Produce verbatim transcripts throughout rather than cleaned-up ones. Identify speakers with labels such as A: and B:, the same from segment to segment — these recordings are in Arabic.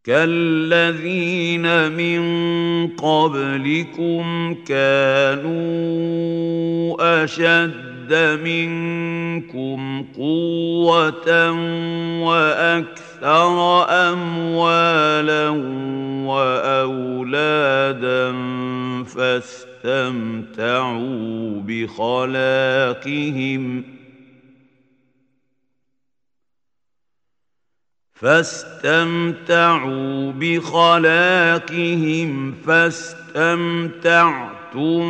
A: كالذين من قبلكم كانوا أشد منكم قوة وأكثر أموالا وأولادا فاستمتعوا بخلاقهم فاستمتعوا بخلاقهم فاستمتعتم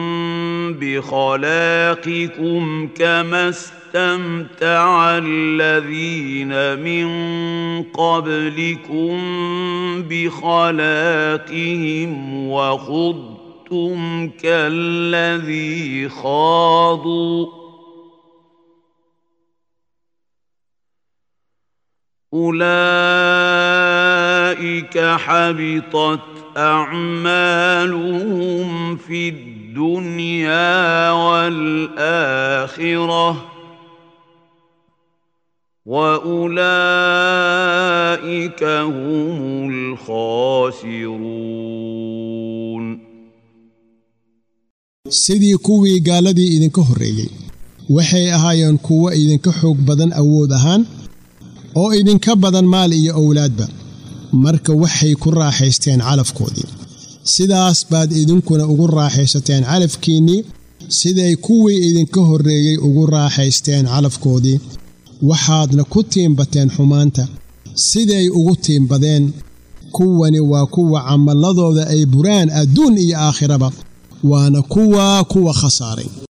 A: بخلاقكم كما استمتع الذين من قبلكم بخلاقهم وخضتم كالذي خاضوا أولئك حبطت أعمالهم في الدنيا والآخرة وأولئك هم الخاسرون.
B: sidii kuwii gaaladii idinka horreeyay waxay ahaayeen kuwo idinka xoog badan awood ahaan oo idinka badan maal iyo awlaadba marka waxay ku raaxaysteen calafkoodii sidaas baad idinkuna ugu raaxaysateen calafkiinii siday kuwii idinka horreeyay ugu raaxaysteen calafkoodii waxaadna ku tiimbateen xumaanta siday ugu tiimbadeen kuwani waa kuwa camaladooda ay buraan adduun iyo aakhiraba waana kuwa kuwa khasaaray.